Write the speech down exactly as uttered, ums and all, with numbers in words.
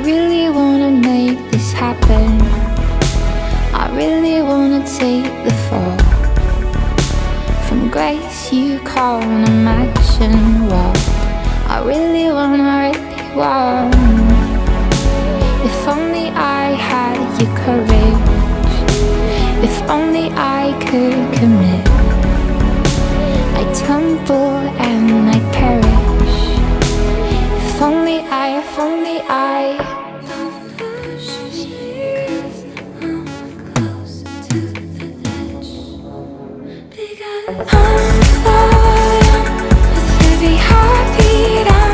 really wanna make this happen. I really wanna take the fall. From grace you call an imagined wall. I really wanna, really want. If only I had your courage. If only I could commit. I tumble and I perish. If only I, if only I